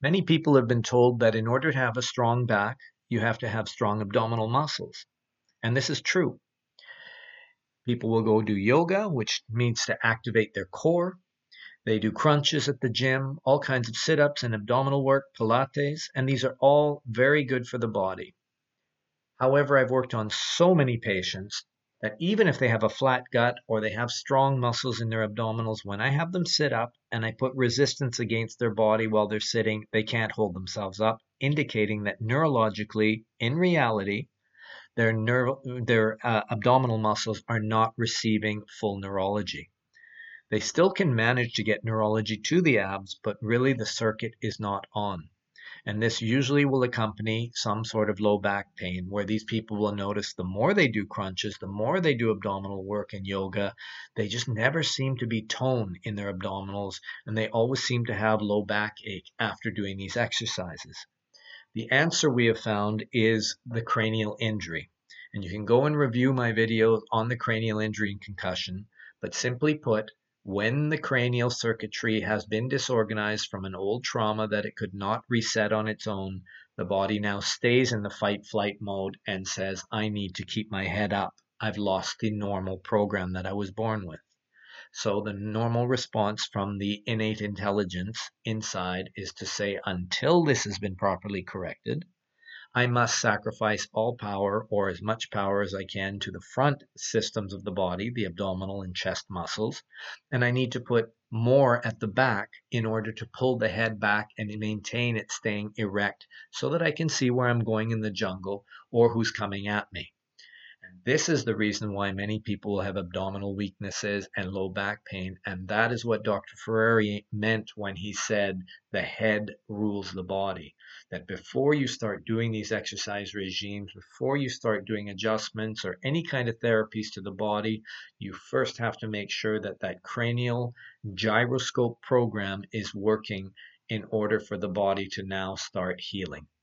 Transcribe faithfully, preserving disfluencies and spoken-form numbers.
Many people have been told that in order to have a strong back, you have to have strong abdominal muscles. And this is true. People will go do yoga, which means to activate their core. They do crunches at the gym, all kinds of sit-ups and abdominal work, Pilates, and these are all very good for the body. However, I've worked on so many patients that even if they have a flat gut or they have strong muscles in their abdominals, when I have them sit up and I put resistance against their body while they're sitting, they can't hold themselves up, indicating that neurologically, in reality, their, neuro, their uh, abdominal muscles are not receiving full neurology. They still can manage to get neurology to the abs, but really the circuit is not on. And this usually will accompany some sort of low back pain, where these people will notice the more they do crunches, the more they do abdominal work and yoga, they just never seem to be toned in their abdominals, and they always seem to have low backache after doing these exercises. The answer we have found is the cranial injury. And you can go and review my video on the cranial injury and concussion, but simply put, when the cranial circuitry has been disorganized from an old trauma that it could not reset on its own, the body now stays in the fight-flight mode and says, I need to keep my head up. I've lost the normal program that I was born with. So the normal response from the innate intelligence inside is to say, until this has been properly corrected, I must sacrifice all power, or as much power as I can, to the front systems of the body, the abdominal and chest muscles, and I need to put more at the back in order to pull the head back and maintain it staying erect so that I can see where I'm going in the jungle or who's coming at me. And this is the reason why many people have abdominal weaknesses and low back pain, and that is what Doctor Ferrari meant when he said the head rules the body. That before you start doing these exercise regimes, before you start doing adjustments or any kind of therapies to the body, you first have to make sure that that cranial gyroscope program is working in order for the body to now start healing.